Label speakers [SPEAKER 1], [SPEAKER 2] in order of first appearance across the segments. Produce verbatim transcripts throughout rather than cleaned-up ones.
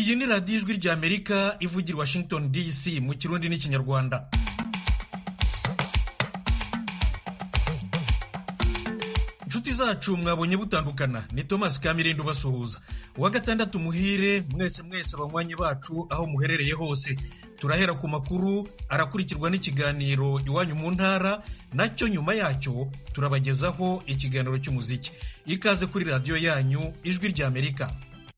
[SPEAKER 1] Iyi ni radiyo ijwi ry'Amerika ivugira i Washington D C mu Kirundi n'Ikinyarwanda. Inshuti zacu mwabonye butandukana, ni Thomas Kamirindo basuhuza. Uwa gatandatu muhire mwese mwese abanywanyi bacu aho muherereye hose. Turahera ku makuru arakurikirwa n'ikiganiro iwanyu mu ntara, nacyo nyuma yacyo turabagezaho ikiganiro cy'umuziki. Ikaze kuri radiyo yanyu ijwi ry'Amerika.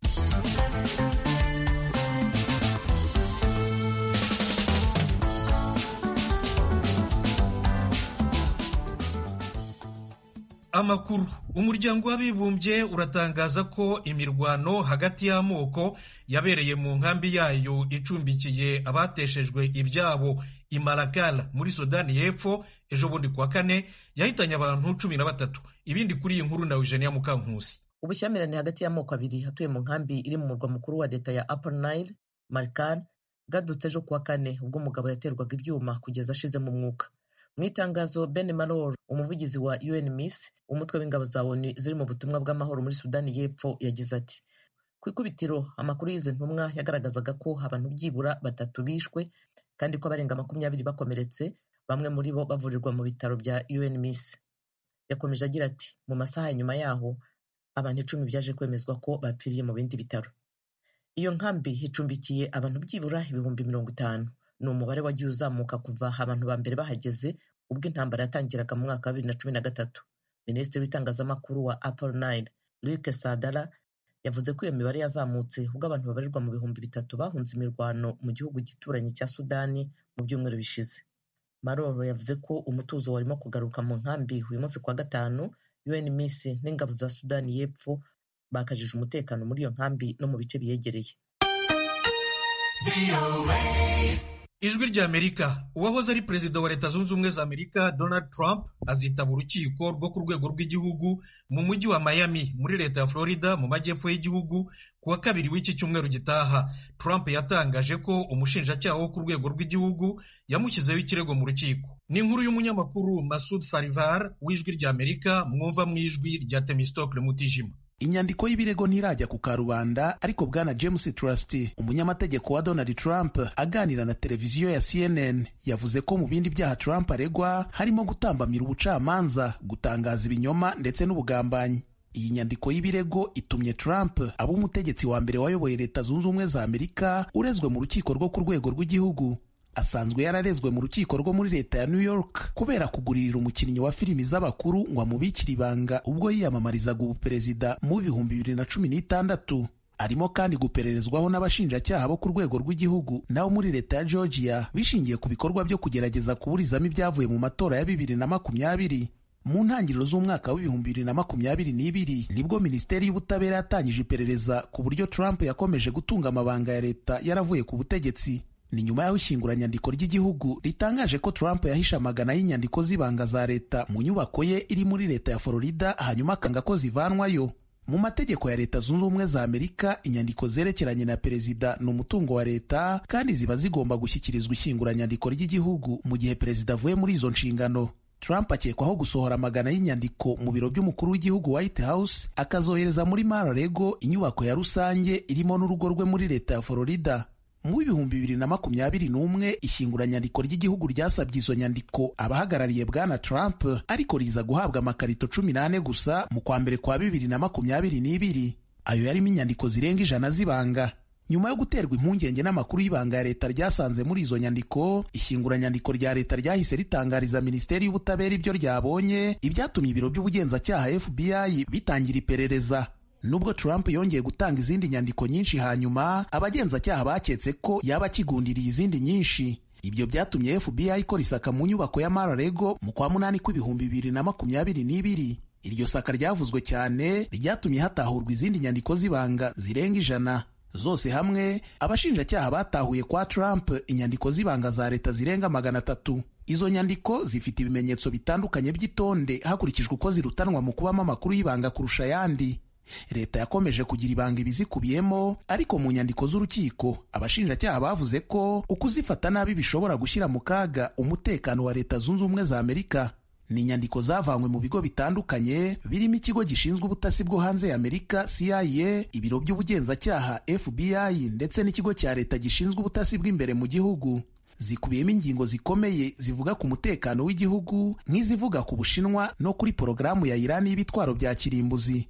[SPEAKER 1] Amakuru. Umuryango w'abibumbye uratangaza ko imirwano hagati y'amoko yabereye mu nkambi yayo icumbikiye abateshejwe ibyabo i Malakal muri Sudani y'Epfo ejo bundi kuwa kane yahitanye abantu cumi na batatu. Ibindi kuri iyi nkuru na Eugenia Mukankusi.
[SPEAKER 2] Ubushyamirane hagati y'amoko abiri hatuye mu nkambi iri mu murwa mukuru wa leta ya Upper Nile, Malakal, bwadutse ejo kuwa kane ubwo umugabo yaterwaga ibyuma kugeza ashizemo umwuka. Mu itangazo, Ben Malor, umuvugizi wa U N M I S, umutwe w'ingabo za O N U ziri mu butumwa bw'amahoro muri Sudani y'Epfo, yagize ati: ku ikubitiro amakuru y'izi ntumwa yagaragazaga ko abantu byibura batatu bishwe kandi ko abarenga makumyabiri bakomeretse, bamwe muri bo bavurirwa mu bitaro bya U N M I S. Yakomeje agira ati: mu masaha ya nyuma yaho abantu icumi byaje kwemezwa ko bapfiriye mu bindi bitaro. Iyo nkambi icumbikiye abantu byibura ibihumbi mirongo itanu. Ni umubare wagiye uzamuka kuva abantu ba mbere bahageze ubwo intambara yatangiraga mu mwaka wa bibiri na cumi na gatatu. Minisitiri w'itangazamakuru wa Upper Nile, Luc Sadala, yavuze ko iyo mibare yazamutse ubwo abantu babarirwa mu bihumbi bitatu bahunze imirwano mu gihugu gituranye cya Sudani mu byumweru bishize. Maroro yavuze ko umutuzo warimo kugaruka mu nkambi uyu munsi kuwa gatanu. U N M I S n'ingabo za Sudani y'Epfo bakajije umutekano muri iyo nkambi no mu bice biyegereye.
[SPEAKER 1] Ijwi ry'Amerika. Uwahoze ari perezida wa Leta Zunze Ubumwe za Amerika Donald Trump azitaba urukiko rwo ku rwego rw'igihugu mu mujyi wa Miami muri leta ya Florida mu majyepfo y'igihugu kuwa kabiri w'iki cyumweru gitaha. Trump yatangaje ko umushinjacyaha wo ku rwego rw'igihugu yamushyizeho ikirego mu rukiko. Ni inkuru y'umunyamakuru Masud Farivar w'Ijwi ry'Amerika, mwumva mu ijwi rya Themistocle Mutijima.
[SPEAKER 3] Inyandiko y'ibirego ntirajya ku karubanda, ariko bwana James Trusty, umunyamategeko wa Donald Trump, aganira na televiziyo ya C N N, yavuze ko mu bindi byaha Trump aregwa harimo gutambamira ubucamanza, gutangaza ibinyoma ndetse n'ubugambanyi. Iyi nyandiko y'ibirego itumye Trump aba umutegetsi wa mbere wayoboye Leta Zunze Ubumwe za Amerika urezwe mu rukiko rwo ku rwego rw'igihugu. Asanzwe yararezwe mu rukiko rwo muri leta ya New York kubera kuguririra umukinnyi wa filimi z'abakuru ngo amubikire ibanga ubwo yiyamamarizaga ubuperezida mu bihumbi bibiri na cumi n'itandatu. Arimo kandi gupererezwaho n'abashinjacyaha bo ku rwego rw'igihugu nabo muri leta ya Georgia bishingiye ku bikorwa byo kugerageza kuburizamo ibyavuye mu matora ya bibiri na makumyabiri. Mu ntangiriro z'umwaka w'ibihumbi bibiri na makumyabiri n'ibiri nibwo Minisiteri y'Ubutabera yatangije iperereza ku buryo Trump yakomeje gutunga amabanga ya leta yaravuye ku butegetsi. Ni nyuma y'aho ishyinguranyandiko ry'igihugu ritangaje ko Trump yahishe amagana y'inyandiko z'ibanga za leta mu nyubako ye iri muri leta ya Florida, hanyuma akanga ko zivanwayo. Mu mategeko ya Leta Zunze Ubumwe za Amerika, inyandiko zerekeranye na perezida ni umutungo wa leta kandi ziba zigomba gushyikirizwa ishyinguranyandiko ry'igihugu mu gihe perezida avuye muri izo nshingano. Trump akekwaho gusohora amagana y'inyandiko mu biro by'umukuru w'igihugu White House, akazohereza muri Mar-a-Lago, inyubako ya rusange irimo n'urugo rwe muri leta ya Florida. Mu bihumbi bibiri na makumyabiri n'umwe ishyinguranyandiko ry'igihugu ryasabye izo nyandiko abahagarariye bwana Trump, ariko riza guhabwa amakarito cumi n'ane gusa mu kwa mbere kwa bibiri na makumyabiri n'ibiri. Ayo yarimo inyandiko zirenga ijana z'ibanga. Nyuma yo guterwa impungenge n'amakuru y'ibanga ya leta ryasanze muri izo nyandiko, ishyinguranyandiko rya leta ryahise ritangariza Minisiteri y'Ubutabera ibyo ryabonye, ibyatumye ibiro by'ubugenzacyaha F B I bitangira iperereza. Nubwo Trump yongeye gutanga izindi nyandiko nyinshi, hanyuma abagenzacyaha baketse ko yaba akigundiriye izindi nyinshi. Ibyo byatumye F B I ikora isaka mu nyubako ya Mar-a-Lago mu kwa munani kw'ibihumbi bibiri na makumyabiri n'ibiri. Iryo saka ryavuzwe cyane, ryatumye hatahurwa izindi nyandiko z'ibanga zirenga ijana. Zose hamwe abashinjacyaha batahuye kwa Trump inyandiko z'ibanga za leta zirenga magana atatu. Izo nyandiko zifite ibimenyetso bitandukanye by'itonde hakurikijwe uko zirutanwa mu kubamo amakuru y'ibanga kurusha ayandi. Leta yakomeje kugira ibanga ibizikubiyemo, ariko mu nyandiko z'urukiko abashinjacyaha bavuze ko ukuzifata nabi bishobora gushyira mu kaga umutekano wa Leta Zunze Ubumwe za Amerika. ni inyandiko zavanywe mu bigo bitandukanye birimo ikigo gishinzwe ubutasi bwo hanze ya Amerika C I A, ibiro by'ubugenzacyaha F B I ndetse n'ikigo cya leta gishinzwe ubutasi bw'imbere mu gihugu. Zikubiyemo ingingo zikomeye zivuga ku mutekano w'igihugu, nk'izivuga ku Bushinwa no kuri porogaramu ya Irani y'ibitwaro bya kirimbuzi.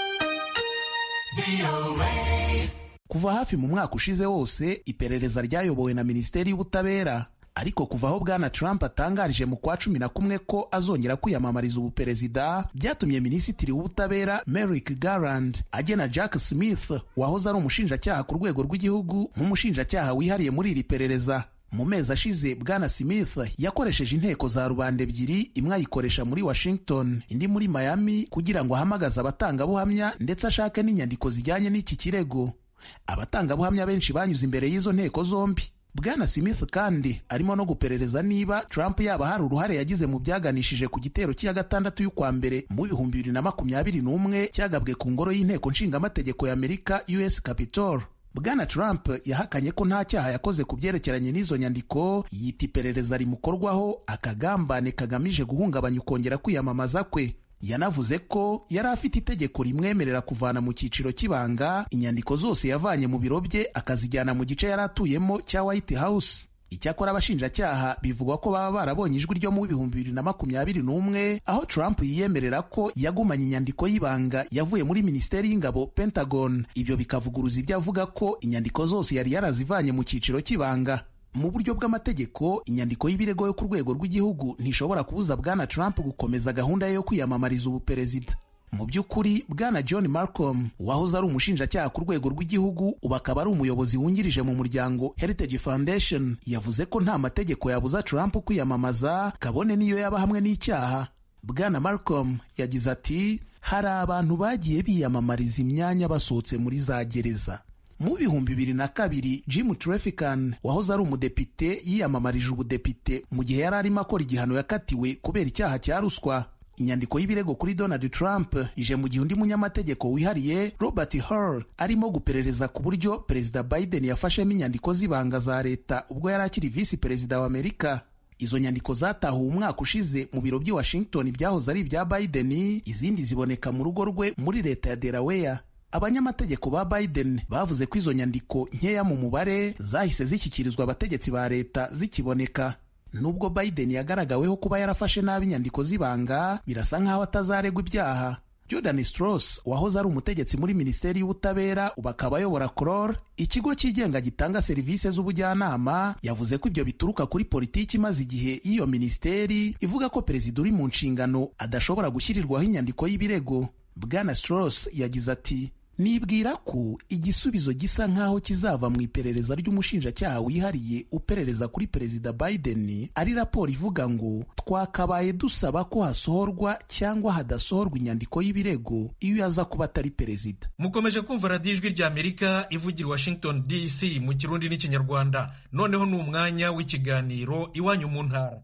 [SPEAKER 3] Kuva hafi mu mwaka ushize wose, iperereza ryayobowe na Minisiteri y'Ubutabera, ariko kuva aho Bwana Trump atangarije mu kwa cumi na kumwe ko azongera kwiyamamariza ubuperezida, byatumye Minisitiri w'Ubutabera Merrick Garland agena Jack Smith wahoze ari umushinjacyaha ku rwego rw'igihugu nk'umushinjacyaha wihariye muri iri perereza. Mu mezi ashize, Bwana Smith yakoresheje inteko za rubanda ebyiri, imwe ayikoresha muri Washington, indi muri Miami, kugira ngo ahamagaze abatangabuhamya ndetse ashake n'inyandiko zijyanye n'iki kirego. Abatangabuhamya benshi banyuze imbere y'izo nteko zombi. Bwana Smith kandi arimo no guperereza niba Trump yaba hari uruhare yagize mu byaganishije ku gitero cy'iya gatandatu y'ukwa mbere mu bihumbi bibiri na makumyabiri n'umwe cyagabwe ku ngoro y'inteko nshingamategeko ya Amerika U S Capitol. Bwana Trump yahakanye ko nta cyaha yakoze ku byerekeranye n'izo nyandiko, yita iperereza rimukorwaho akagambane kagamije guhungabanya ukongera kwiyamamaza kwe. Yanavuze ko yari afite itegeko rimwemerera kuvana mu cyiciro cy'ibanga inyandiko zose yavanye mu biro bye akazijyana mu gice yari atuyemo cya White House. Icyakora abashinjacyaha bivugwa ko baba barabonye ijwi ryo mu bihumbi bibiri na makumyabiri n'umwe aho Trump yiyemerera ko yagumanye inyandiko y'ibanga yavuye muri Minisiteri y'Ingabo Pentagon. Ibyo bikavuguruza ibyo avuga ko inyandiko zose yari yarazivanye mu cyiciro cy'ibanga. Mu buryo bw'amategeko, inyandiko y'ibirego yo ku rwego rw'igihugu ntishobora kubuza Bwana Trump gukomeza gahunda ye yo kwiyamamariza ubuperezida. Mu by'ukuri, Bwana John Malcolm wahoze ari umushinjacyaha ku rwego rw'igihugu ubu akaba ari umuyobozi wungirije mu muryango Heritage Foundation, yavuze ko nta mategeko yabuza Trump kwiyamamaza kabone niyo yaba hamwe n'icyaha. Bwana Malcolm yagize ati, hari abantu bagiye biyamamariza imyanya basohotse muri za gereza. Mu bihumbi bibiri na kabiri, Jim Traficant wahoze ari umudepite yiyamamarije ubudepite mu gihe yari arimo akora igihano yakatiwe kubera icyaha cya ruswa. Inyandiko y'ibirego kuri Donald Trump ije mu gihe undi munyamategeko wihariye Robert Hur arimo guperereza ku buryo Perezida Biden yafashemo inyandiko z'ibanga za leta ubwo yari akiri visi perezida wa Amerika. Izo nyandiko zatahuwe umwaka ushize mu biro by'i Washington byahoze ari ibya Biden, izindi ziboneka mu rugo rwe muri leta ya Delaware. Abanyamategeko ba Biden bavuze ko izo nyandiko nkeya mu mubare zahise zishyikirizwa abategetsi ba leta zikiboneka. Nubwo Biden yagaragaweho kuba yarafashe nabi inyandiko z'ibanga, birasa nk'aho atazaregwa ibyaha. Jordan Strauss wahoze ari umutegetsi muri Minisiteri y'Ubutabera ubu akaba ayobora C R O R, ikigo cyigenga gitanga serivisi z'ubujyanama, yavuze ko ibyo bituruka kuri politiki imaze igihe y'iyo minisiteri ivuga ko perezida uri mu nshingano adashobora gushyirirwaho inyandiko y'ibirego. Bwana Strauss yagize ati, nibwira ko igisubizo gisa nk'aho kizava mu iperereza ry'umushinjacyaha wihariye uperereza kuri Perezida Biden ari raporo ivuga ngo twakabaye dusaba ko hasohorwa cyangwa hadasohorwa inyandiko y'ibirego iyo yaza kuba atari perezida.
[SPEAKER 1] Mukomeje kumva radiyo ijwi rya Amerika ivugira Washington D C mu Kirundi n'Ikinyarwanda. Noneho ni umwanya w'ikiganiro Iwanyu mu Ntara.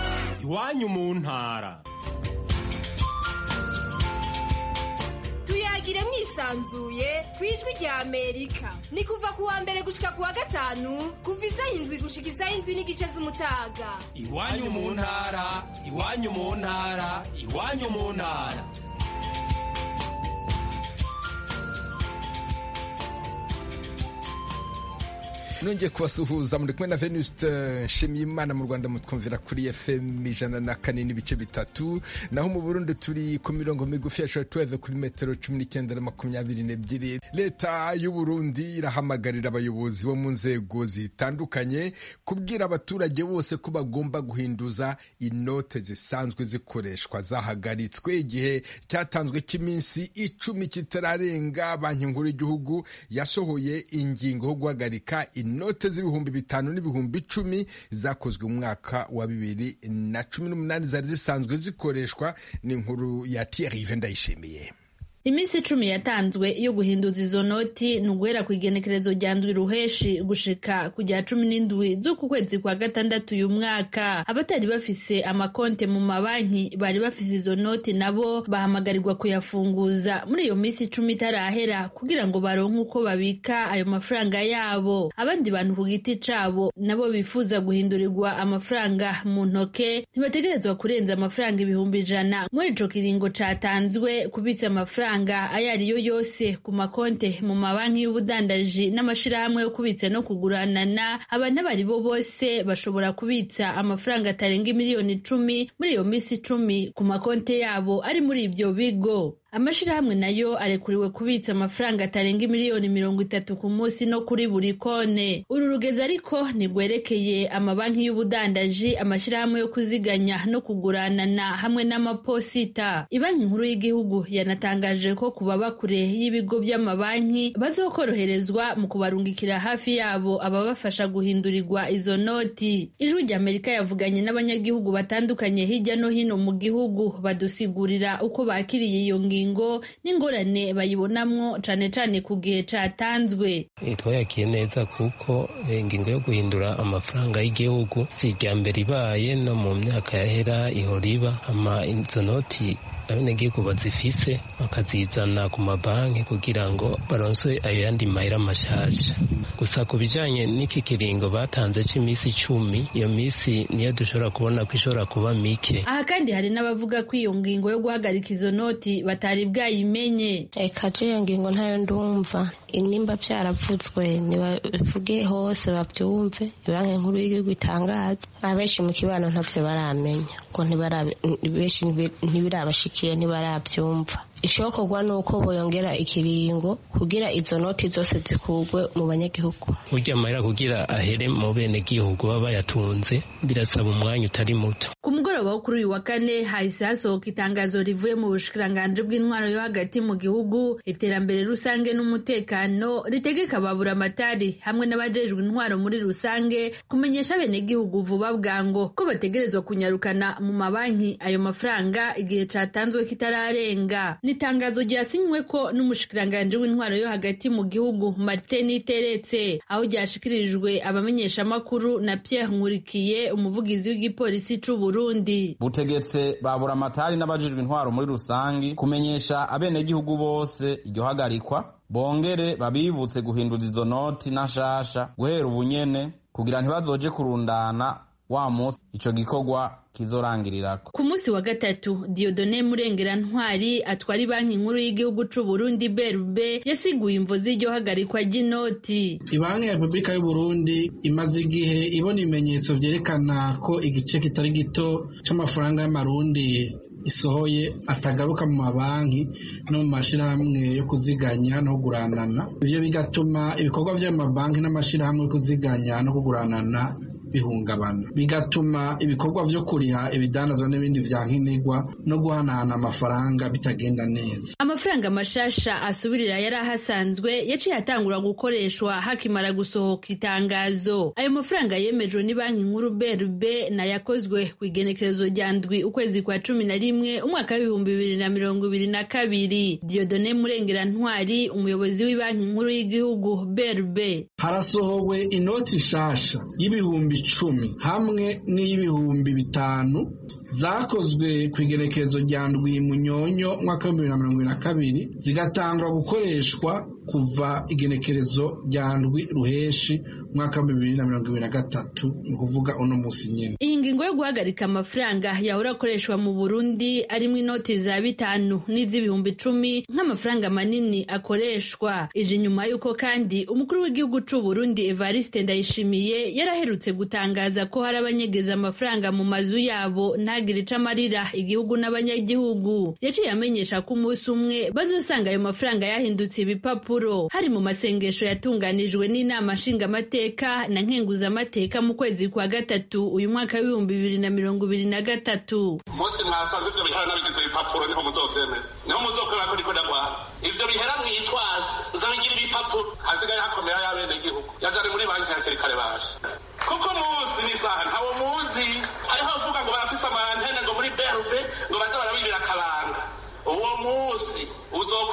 [SPEAKER 4] Iwanyu mu Ntara.
[SPEAKER 5] Tuyagire mwisanzuye kwijwi rya Amerika. Ni kuva kuwa mbere gushika kuwa gatanu, kuva isaha indwi gushika isaha indwi n'igice z'umutaga.
[SPEAKER 4] Iwanyu mu Ntara, Iwanyu mu Ntara, Iwanyu mu Ntara.
[SPEAKER 6] Nongeye kubasuhuza muri kumwe na Venuste Nshimiyimana. Mu Rwanda mutwumvira kuri F M ijana na kane n'ibice bitatu, naho mu Burundi turi ku mirongo migufi ya shortwave kuri metero cumi n'icyenda na makumyabiri n'ebyiri. Leta y'u Burundi irahamagarira abayobozi bo mu nzego zitandukanye kubwira abaturage bose ko bagomba guhinduza inote zisanzwe zikoreshwa zahagaritswe igihe cyatanzwe cy'iminsi icumi kitararenga. Banki Nkuru y'Igihugu yasohoye ingingo yo guhagarika inote z'ibihumbi bitanu n'ibihumbi icumi zakozwe mu mwaka wa bibiri na cumi n'umunani zari zisanzwe zikoreshwa. Ni inkuru ya Thierry Vendayishimiye.
[SPEAKER 7] Iminsi icumi yatanzwe yo guhinduza izo noti ni uguhera ku igenekerezo rya ndwi ruheshi gushika ku rya cumi n'indwi z'uku kwezi kwa gatandatu uyu mwaka. Abatari bafise amakonte mu mabanki bari bafise izo noti nabo bahamagarirwa kuyafunguza muri iyo minsi icumi itarahera kugira ngo baronke uko babika ayo mafaranga yabo. Abandi bantu ku giti cabo nabo bifuza guhindurirwa amafaranga mu ntoke ntibategerezwa kurenza amafaranga ibihumbi ijana muri ico kiringo catanzwe kubitsa amafaranga ayo ariyo yose ku makonte mu mabanki y'ubudandaji n'amashirahamwe yo kubitsa no kuguranana. Abantu bari bo bose bashobora kubitsa amafaranga atarenga miliyoni icumi muri iyo minsi icumi ku makonte yabo ari muri ibyo bigo. Amashirahamwe nayo arekuriwe kubitsa amafaranga atarenga miliyoni mirongo itatu ku munsi no kuri buri konte. Uru rugeza ariko ntigwerekeye amabanki y'ubudandaji, amashirahamwe yo kuziganya no kuguranana hamwe n'amaposita. Ibanki nkuru y'igihugu yanatangaje ko kuba bakure y'ibigo by'amabanki bazokoroherezwa mu kubarungikira hafi yabo ababafasha guhindurirwa izo noti. Ijwi ry'Amerika yavuganye n'abanyagihugu batandukanye hirya no hino mu gihugu badusigurira uko bakiriye iyo ngingo n'ingorane bayibonamwo cane cane ku gihe catanzwe.
[SPEAKER 8] Twayakiye neza kuko ingingo yo guhindura amafaranga y'igihugu si irya mbere ibaye, no mu myaka yahera ihora iba. Ama izo noti abenegihugu bazifise bakazizana ku mabanki kugira ngo baronswe ayo yandi mahera mashasha. Gusa ku bijanye n'iki kiringo batanze c'imisi icumi, iyo misi niyo dushobora kubona ko ishobora kuba mike. Aha kandi hari n'abavuga ko iyo ngingo yo guhagarika izo noti batari bwayimenye.
[SPEAKER 9] Eka je iyo ngingo ntayo ndumva, inimba vyaravuzwe nibavuge hose bavyumve, ibanki nkuru y'igihugu itangaza. Abenshi mu kibano ntavyo baramenya ko benshi ntibirabashikiye ntibaravyumva. Ishokorwa nuko boyongera ikiringo kugira izo noti zose zikugwe mu banyagihugu.
[SPEAKER 8] Burya amahera kugira ahere mu bene gihugu baba bayatunze birasaba umwanya utari muto.
[SPEAKER 7] Ku mugoroba wo kuri uyu wa kane hahise hasohoka itangazo rivuye mu bushikiranganji bw'intwaro yo hagati mu gihugu, iterambere rusange n'umutekano, ritegeka ababuramatari hamwe n'abajejwe intwaro muri rusange kumenyesha bene gihugu vuba bwango ko bategerezwa kunyarukana mu mabanki ayo mafaranga igihe catanzwe kitararenga. Nitangazo ryasinywe ko n'umushikiranganje w'intwaro yo hagati mu gihugu Martin Teretse, aho ryashikirijwe abamenyesha makuru na Pierre Nkurikiye, umuvugizi w'igipolisi c'u Burundi.
[SPEAKER 10] Butegetse babura amatari n'abajijwe intwaro muri rusangi kumenyesha abene gihugu bose iryo hagarikwa, bongere babibutse guhinduza izo noti nashasha guhera ubunyene kugira ntibazoje kurundana wa musi ico gikorwa kizorangirirako. Ku
[SPEAKER 7] musi wa gatatu, Dieudonné Murengera Ntwari atwara banki nkuru y'igihugu c'u Burundi B R B yasiguye imvo z'iryo hagarikwa ry'inoti.
[SPEAKER 11] Ibanki ya Republika y'u Burundi imaze igihe ibona ibimenyetso vyerekana ko igice kitari gito c'amafaranga y'amarundi isohoye atagaruka mu mabanki no mu mashirahamwe yo kuziganya no kuguranana. Ivyo bigatuma ibikorwa vy'amabanki n'amashirahamwe yo kuziganya no kuguranana bihungabana, bigatuma ibikorwa vyo kuriha ibidandazwa n'ibindi vya nkenerwa no guhanahana amafaranga bitagenda neza.
[SPEAKER 7] Amafaranga mashasha asubirira yari ahasanzwe yaciye atangura gukoreshwa hakimara gusohoka itangazo. Ayo mafaranga yemejwe ni banki nkuru B R B na yakozwe ku igenekerezo rya ndwi ukwezi kwa cumi na rimwe umwaka w'ibihumbi bibiri na mirongo ibiri na kabiri. Dieudonné Murengera Ntwari, umuyobozi w'ibanki nkuru y'igihugu B R B:
[SPEAKER 11] harasohowe inoti shasha y'ibihumbi icumi hamwe n'ibihumbi bitanu zakozwe ku igenekerezo rya ndwi munyonyo mwaka w'ibihumbi bibiri na mirongo ibiri na kabiri, zigatangwa gukoreshwa kuva igenekerezo rya ndwi ruheshi mwaka w'ibihumbi bibiri na mirongo ibiri na gatatu, ni kuvuga uno musi nyene.
[SPEAKER 7] Iyi ngingo yo guhagarika amafaranga yahora akoreshwa mu Burundi arimwo inoti za bitanu n'iz'ibihumbi icumi nk'amafaranga manini akoreshwa, ije nyuma yuko kandi umukuru w'igihugu c'u Burundi Evariste Ndayishimiye yaraherutse gutangaza ko hari abanyegeza amafaranga mu mazu yabo ntagire ico amarira igihugu n'abanyagihugu. Yaciye amenyesha ko umunsi umwe bazosanga ayo mafaranga yahindutse ibipapuro. Hari mu masengesho yatunganijwe n'inama nshingamateka na nkenguzamateka mu kwezi kwa gatatu uyu mwaka w'ibihumbi bibiri na mirongo ibiri na gatatu.
[SPEAKER 12] Mose mwasanze ivyo bihera n'abigize ibipapuro niho muzovyemera, niho muzokorera ko riko ndagwara ivyo bihera mwitwaza uzabigira ibipapuro hasigaye hakomera y'abene gihugu yajane muri banki ya kare baje kuko muzi n'isaha ntawo muzi. Hariho avuga ngo barafise amantene ngo muri B R B ngo baza barabibira akabanga. Uwo musi uzokora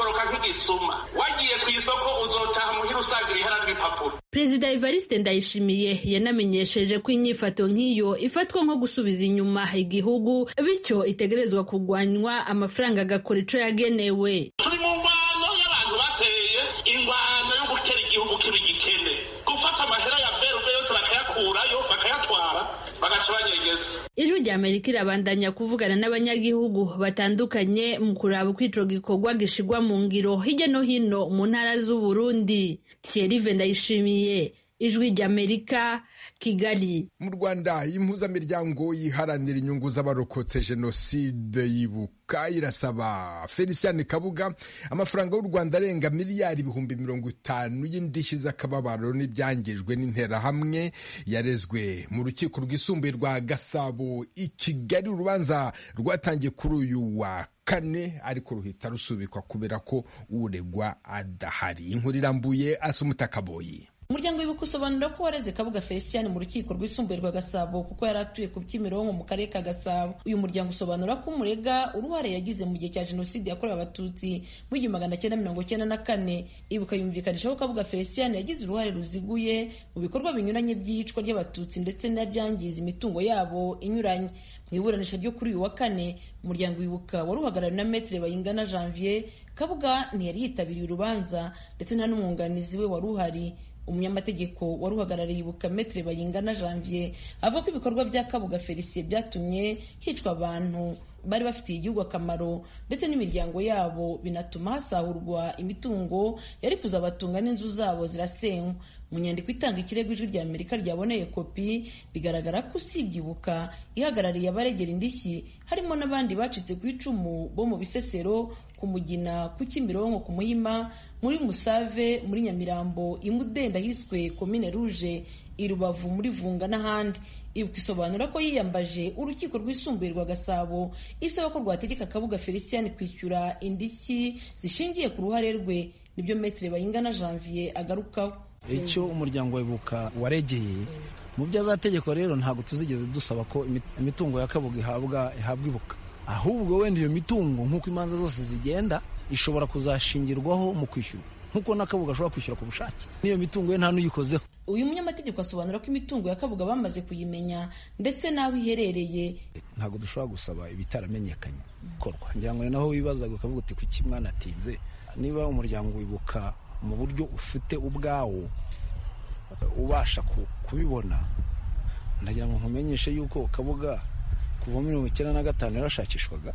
[SPEAKER 12] nk'igisuma wagiye ku isoko uzotaha muhira usanga ibihera n'ibipapuro.
[SPEAKER 7] Perezida Evariste Ndayishimiye yanamenyesheje ko inyifato nk'iyo ifatwa nko gusubiza inyuma igihugu, bityo itegerezwa kugwanywa amafaranga agakora ico yagenewe.
[SPEAKER 12] Turi mu ngwano y'abantu bateye ingwano yo gutera igihugu kibi gikene, gufata amahera ya berube yose bakayakurayo bakayatwara bagaca banyegeza.
[SPEAKER 7] Ijwi rya Amerika irabandanya kuvugana n'abanyagihugu batandukanye mu kuraba uko ico gikorwa gishigwa mu ngiro hirya no hino mu ntara z'u Burundi. Thierry Vendayishimiye, Ijwi rya Amerika, Kigali.
[SPEAKER 6] Mu Rwanda impuzamiryango yiharanira inyungu z'abarokotse jenoside yibuka irasaba Felicien Kabuga amafaranga y'u Rwanda arenga miliyari ibihumbi mirongo itanu y'indishyi z'akababaro n'ibyangijwe n'interahamwe yarezwe mu rukiko rwisumbuye rwa Gasabo i Kigali. Urubanza rwatangiye kuri uyu wa kane ariko ruhita rusubikwa kubera ko uregwa adahari. Inkuru irambuye Asumuta Kaboyi.
[SPEAKER 13] Umuryango wibuka usobanura ko wareze Kabuga Felicien mu rukiko rwisumbuye rwa Gasabo kuko yari atuye ku Kimironko mu karere ka Gasabo. Uyu muryango usobanura ko umurega uruhare yagize mu gihe cya jenoside yakorewe abatutsi mu gihumbi magana cyenda mirongo cyenda na kane. Ibuka yumvikanisha ko Kabuga Felicien yagize uruhare ruziguye mu bikorwa binyuranye by'iyicwa ry'abatutsi ndetse n'ibyangiza imitungo yabo inyuranye. Mu iburanisha ryo kuri uyu wa kane, umuryango wibuka wari uhagarariwe na Maître Bayingana Janvier. Kabuga ntiyari yitabiriye urubanza ndetse nta n'umwunganizi we wari uhari. Umunyamategeko wari uhagarariye Ibuka Maître Bayingana Janvier avuga ko ibikorwa bya Kabuga Felicien byatumye hicwa abantu bari bafitiye igihugu akamaro ndetse n'imiryango yabo, binatuma hasahurwa imitungo yari kuzabatunga n'inzu zabo zirasenywa. Mu nyandiko itanga ikirego Ijwi rya Amerika ryaboneye kopi, bigaragara ko usibye Ibuka ihagarariye abaregera indishyi harimo n'abandi bacitse ku icumu bo mu Bisesero, ku Mugina, ku Kimironko, ku Muhima, muri Musave, muri Nyamirambo, Imudenda hiswe Komine Rouge, i Rubavu, muri Vunga n'ahandi. Ibuka isobanura ko yiyambaje urukiko rwisumbuye rwa Gasabo isaba ko rwategeka Kabuga Felicien kwishyura indishyi zishingiye ku ruhare rwe. Nibyo Maître Bayingana Janvier agarukaho.
[SPEAKER 14] Icyo umuryango wibuka waregeye mu byo azategeko rero ntabwo tuzigeze dusaba ko imitungo ya Kabuga ihabwa ihabwa Ibuka, ahubwo wenda iyo mitungo nk'uko imanza zose zigenda ishobora kuzashingirwaho mu kwishyura nk'uko na Kabuga ashobora kwishyura ku bushake. N'iyo mitungo ye nta n'uyikozeho.
[SPEAKER 13] Uyu munyamategeko asobanura ko imitungo ya Kabuga bamaze kuyimenya ndetse n'aho iherereye.
[SPEAKER 14] Ntabwo dushobora gusaba ibitaramenyekanye korwa. Ngira ngo naho wibazaga ukavuga uti kuki mwana atinze. Niba umuryango wibuka mu buryo ufite ubwawo ubasha kubibona, ndagira ngo nkumenyeshe yuko Kabuga kuva muri mirongo icyenda na gatanu yarashakishwaga,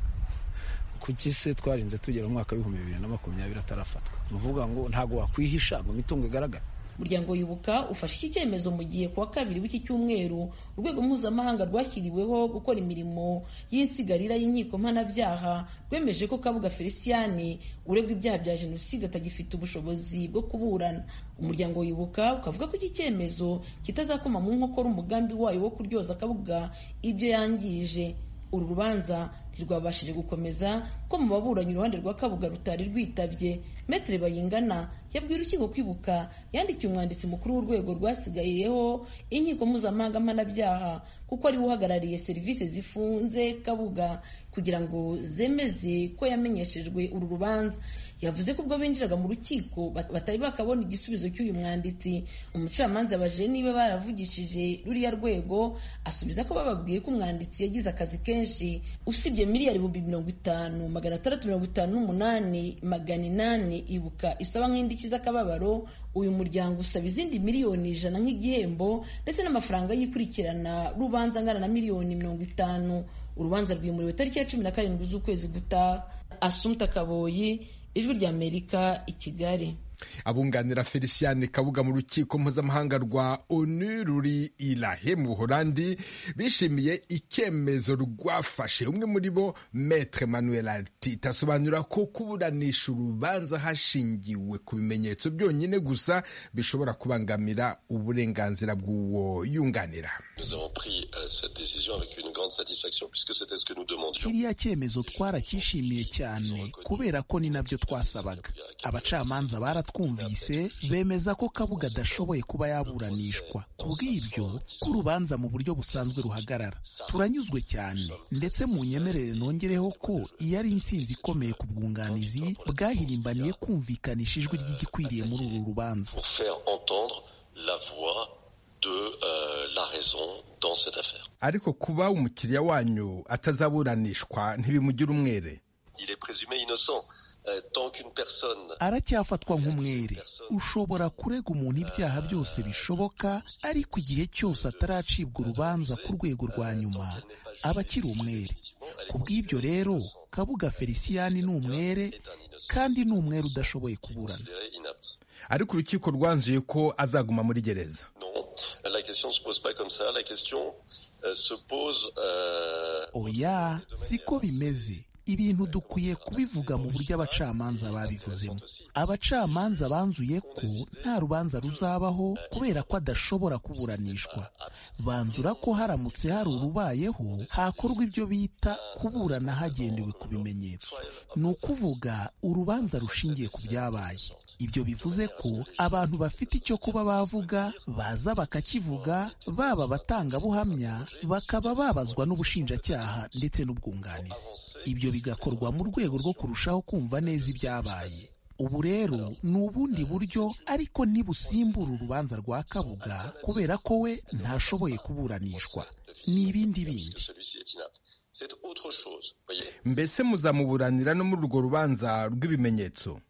[SPEAKER 14] kuki se twarinze tugera mu mwaka w'ibihumbi bibiri na makumyabiri atarafatwa. Muvuga ngo ntago wakwihisha ngo imitungo igaragara.
[SPEAKER 13] Umuryango wibuka ufashe iki cyemezo mu gihe kuwa kabiri w'iki cyumweru urwego mpuzamahanga rwashyiriweho gukora imirimo y'insigarira y'inkiko mpanabyaha rwemeje ko Kabuga Felicien uregwa ibyaha bya jenoside atagifite ubushobozi bwo kuburana. Umuryango wibuka ukavuga ko iki cyemezo kitazakoma mu nkokora umugambi wayo wo kuryoza Kabuga ibyo yangije. Uru rubanza ntirwabashije gukomeza ko mu baburanyi uruhande rwa Kabuga rutari rwitabye. Maître Bayingana yabwiye urukiko kwibuka yandikiye umwanditsi mukuru w'urwego rwasigayeho inkiko mpuzamahanga mpanabyaha kuko ari uhagarariye serivisi zifunze Kabuga kugira ngo zemeze ko yamenyeshejwe uru rubanza. Yavuze ko ubwo binjiraga mu rukiko batari bakabona igisubizo cy'uyu mwanditsi. Umucamanza abaje niba baravugishije ruriya rwego, asubiza ko bababwiye ko umwanditsi yagize akazi kenshi. Usibye miliyari ibihumbi mirongo itanu magana atandatu mirongo itanu n'umunani magana inani Ibuka isaba nk'indishyi z'akababaro, uyu muryango usaba izindi miliyoni ijana nk'igihembo ndetse n'amafaranga yikurikirana rubanza angana na miliyoni mirongo itanu. Urubanza rwimuriwe tariki ya cumi na karindwi z'ukwezi gutaha. Asumta Kaboyi, Ijwi rya Amerika, i Kigali.
[SPEAKER 6] Abunganira Felicien Kabuga mu rukiko mpuzamahanga rwa ONU ruri i La Haye mu Buholandi bishimiye icyemezo rwafashe. Umwe muri bo Maître Manuel Artita asobanura ko kuburanisha urubanza hashingiwe ku bimenyetso byonyine gusa bishobora kubangamira uburenganzira bw'uwo yunganira.
[SPEAKER 3] Kiriya cyemezo twaracyishimiye cyane kubera ko ni nabyo twasabaga. Abacamanza baratwe twumvise bemeza ko Kabuga adashoboye kuba yaburanishwa. Ku bw'ibyo ko urubanza mu buryo busanzwe ruhagarara. Turanyuzwe cyane, ndetse mu nyemerere nongereho ko iyo ari intsinzi ikomeye ku bwunganizi bwahirimbaniye kumvikanisha ijwi ry'igikwiriye muri uru rubanza.
[SPEAKER 15] de euh, la raison dans cette affaire.
[SPEAKER 6] Ariko kuba umukiriya wanyu atazaburanishwa ntibimugira umwere.
[SPEAKER 15] Il est présumé innocent.
[SPEAKER 3] Aracyafatwa nk'umwere. Ushobora kurega umuntu ibyaha byose bishoboka, ariko igihe cyose ataracibwa urubanza ku rwego rwa nyuma aba akiri umwere. Ku bw'ibyo rero Kabuga Felicien ni umwere, kandi ni umwere udashoboye kuburana.
[SPEAKER 6] Ariko urukiko rwanzuye ko azaguma muri gereza.
[SPEAKER 15] La question se pose pas comme ça. La question euh, se pose euh...
[SPEAKER 3] Oya, siko bimeze. Ibintu dukwiye kubivuga mu buryo abacamanza babivuzemo. Abacamanza banzuye ko nta rubanza ruzabaho kubera ko adashobora kuburanishwa. Banzura ko haramutse hari urubayeho hakorwa ibyo bita kuburana hagendewe ku bimenyetso. Ni ukuvuga urubanza rushingiye ku byabaye. Ibyo bivuze ko abantu bafite icyo kuba bavuga baza bakakivuga, baba batangabuhamya bakaba babazwa n'ubushinjacyaha ndetse n'ubwunganizi. Ibyo bigakorwa mu rwego rwo kurushaho kumva neza ibyabaye. Ubu rero ni ubundi buryo, ariko ntibusimbura urubanza rwa Kabuga kubera ko we ntashoboye kuburanishwa. Ni ibindi bindi.
[SPEAKER 6] Mbese muzamuburanira no muri urwo rubanza rw'ibimenyetso?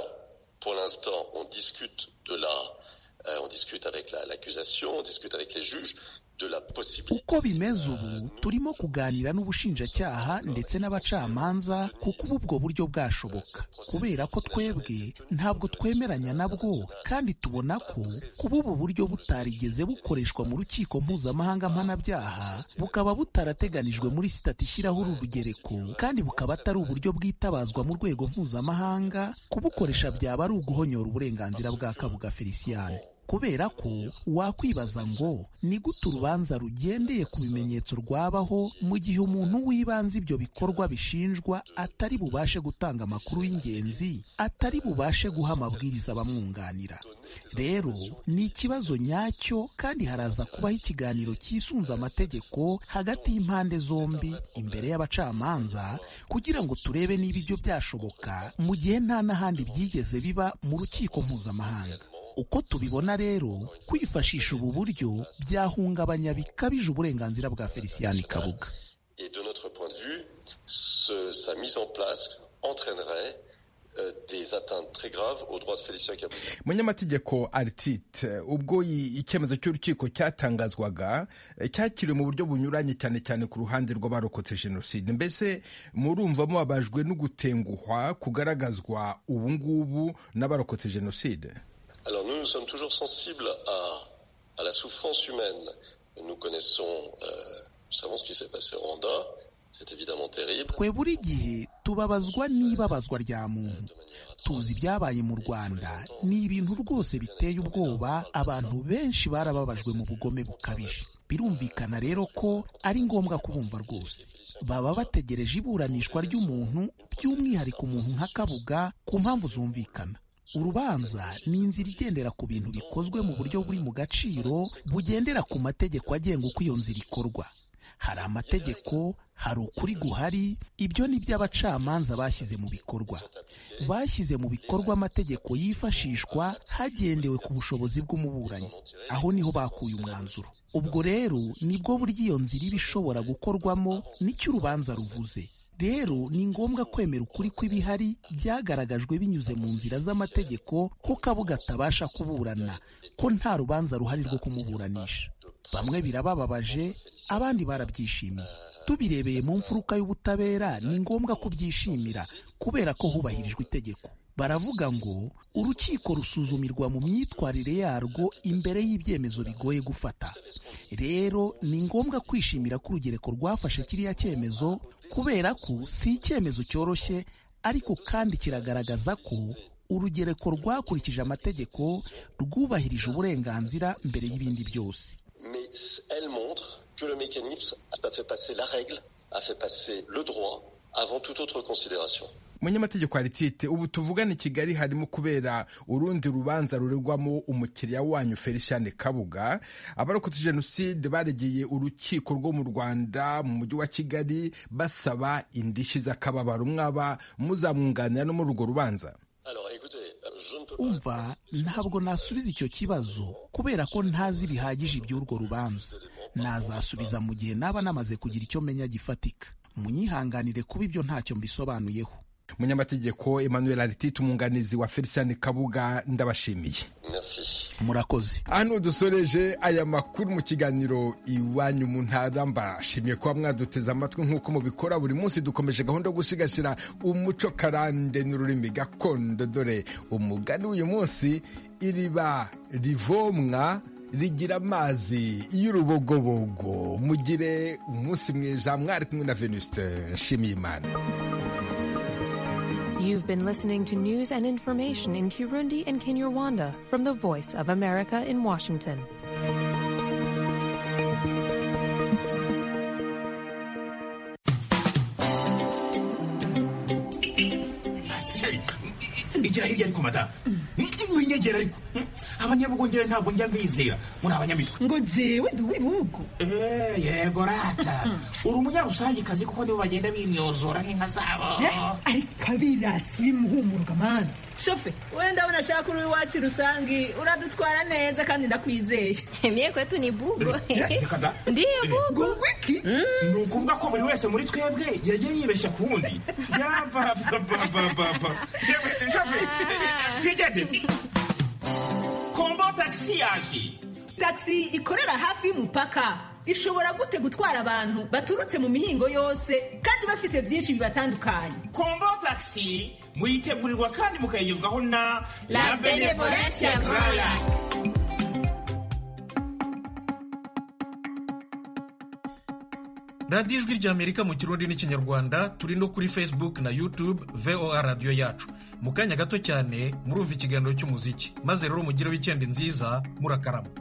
[SPEAKER 15] Pour l'instant, on discute de la, euh, on discute avec la, l'accusation, on discute avec les juges de la possibilité.
[SPEAKER 3] Uko bimeze ubu turimo kuganira n'ubushinjacyaha ndetse n'abacamanza kuko ubwo buryo bwashoboka, kubera ko twebwe ntabwo twemeranya nabwo, kandi tubona ko kuba ubu buryo butarigeze bukoreshwa mu rukiko mpuzamahanga mpanabyaha, bukaba butarateganijwe muri sitati ishyiraho uru rugereko, kandi bukaba atari uburyo bwitabazwa mu rwego mpuzamahanga, kubukoresha byaba ari uguhonyora uburenganzira bwa Kabuga Felicien. Kubera ko wakwibaza ngo ni gute urubanza rugendeye ku bimenyetso rwabaho mu gihe umuntu w'ibanze ibyo bikorwa bishinjwa atari bubashe gutanga amakuru y'ingenzi, atari bubashe guha amabwiriza abamwunganira. Rero ni ikibazo nyacyo, kandi haraza kubaho ikiganiro cyisunze amategeko hagati y'impande zombi imbere y'abacamanza kugira ngo turebe niba ibyo byashoboka mu gihe nta n'ahandi byigeze biba mu rukiko mpuzamahanga. Uko tubibona rero, kwifashisha ubu buryo byahungabanya bikabije uburenganzira bwa Felicien Kabuga.
[SPEAKER 15] Et de notre point de vue, ce, sa mise en place entraînerait euh, des atteintes très graves aux droits de Felicien Kabuga.
[SPEAKER 6] Munyamategeko Artite, ubwo icyemezo cy'urukiko cyatangazwaga cyakiriwe mu buryo bunyuranye cyane cyane ku ruhande rw'abarokotse jenoside. Mbese murumva mubabajwe no gutenguhwa kugaragazwa ubu ngubu n'abarokotse jenoside?
[SPEAKER 15] Alors nous, nous sommes toujours sensibles à, à la souffrance humaine. Nous connaissons, euh, nous savons ce qui s'est passé au Rwanda. C'est évidemment terrible.
[SPEAKER 3] Kwe buri gihe tubabazwa n'ibabazwa rya muntu. Tuzi ibyabaye mu Rwanda, ni ibintu rwose biteye ubwoba, abantu benshi barababajwe mu bugome bukabije. Birumvikana rero ko ari ngombwa kubumva rwose. Baba bategereje iburanishwa ry'umuntu, by'umwihariko umuntu nka Kabuga, ku mpamvu zumvikana. Urubanza ni inzira igendera ku bintu bikozwe mu buryo buri mu gaciro, bugendera ku mategeko agenga uko iyo nzira ikorwa. Hari amategeko, hari ukuri guhari, ibyo ni by'abacamanza bashyize mu bikorwa. Bashyize mu bikorwa amategeko yifashishwa hagendewe ku bushobozi bw'umuburanyi. Aho niho bakuye umwanzuro. Ubwo rero nibwo buryo iyo nzira iba ishobora gukorwamo n'icyo urubanza ruvuze. Rero ni ngombwa kwemera ukuri kw'ibihari byagaragajwe binyuze mu nzira z'amategeko ko Kabuga atabasha kuburana, ko nta rubanza ruhari rwo kumuburanisha. Bamwe birabababaje, abandi barabyishimiye. Tubirebeye mu mfuruka y'ubutabera ni ngombwa kubyishimira kubera ko hubahirijwe itegeko. Baravuga ngo urukiko rusuzumirwa mu myitwarire yarwo imbere y'ibyemezo bigoye gufata. Rero ni ngombwa kwishimira ko urugereko rwafashe kiriya cyemezo, kubera ko si icyemezo cyoroshye, ariko kandi kiragaragaza ko urugereko rwakurikije amategeko, rwubahirije uburenganzira mbere y'ibindi byose.
[SPEAKER 15] Mais elle montre que le mécanisme a fait passer la règle, a fait passer le droit avant toute autre considération.
[SPEAKER 6] Munyamategeko Aritite, ubu tuvugana i Kigali harimo kubera urundi rubanza ruregwamo umukiriya wanyu Felicien Kabuga. Abarokotse jenoside baregeye urukiko rwo mu Rwanda mu mujyi wa Kigali basaba indishyi z'akababaro. Mwaba muzamwunganira no muri urwo rubanza?
[SPEAKER 3] Umva, ntabwo nasubiza icyo kibazo kubera ko ntazi bihagije iby'urwo rubanza. Nazasubiza mu gihe naba namaze kugira icyo menya gifatika. Munyihanganire kuba ibyo ntacyo mbisobanuyeho.
[SPEAKER 6] Munyamategeko Emmanuel Aritite, umunganizi wa Felicien Kabuga, ndabashimiye.
[SPEAKER 15] Merci.
[SPEAKER 6] Murakoze. Hano dusoreje aya makuru mu kiganiro Iwanyu mu Ntara. Mbashimiye kuba mwaduteze amatwi nk'uko mubikora buri munsi. Dukomeje gahunda yo gusigasira umuco karande n'ururimi gakondo. Dore umugani w'uyu munsi: iriba rivomwa rigira amazi y'urubogobogo. Mugire umunsi mwiza. Mwari kumwe na Venuste Nshimiyimana.
[SPEAKER 16] You've been listening to news and information in Kirundi and Kinyarwanda from the Voice of America in Washington.
[SPEAKER 17] Igira hirya ariko madamu, winyegera ariko abanyabugongera ntabwo njya mbizera, muri abanyamitwe
[SPEAKER 18] ngo jewe ndi uw'ibihugu.
[SPEAKER 17] Eh, yego rata, uri umunyarusangikazi kuko nibo bagenda bimyozora nk'inka zabo.
[SPEAKER 18] Ariko abirasi bimuhumuruka mana. Shofe, wewe ndabona ashaka uri iwacu rusangi, uradutwara neza kandi ndakwizeye.
[SPEAKER 19] Mie kwetu ni bugo.
[SPEAKER 17] Ndiyo
[SPEAKER 18] bugo. Wiki?
[SPEAKER 17] Ni ukuvuga ko buri wese muri twebwe yagiye yibeshya ku wundi. Yabababababa. Shofe, twigende. Kombo taxi yaje.
[SPEAKER 18] Taxi ikorera hafi y'umupaka. Ishobora gute gutwara abantu baturutse mu mihingo yose kandi bafise byinshi bibatandukanye.
[SPEAKER 17] Kombo taxi muyitegurirwa kandi mukayigezwaho na
[SPEAKER 19] La Benevolencia Royal.
[SPEAKER 1] radiyo ijwi ry'Amerika mu Kirundi n'Ikinyarwanda. Turi no kuri Facebook na YouTube V O A radiyo yacu. Mu kanya gato cyane murumva ikiganiro cy'umuziki, maze rero mugire weekend nziza, murakarama.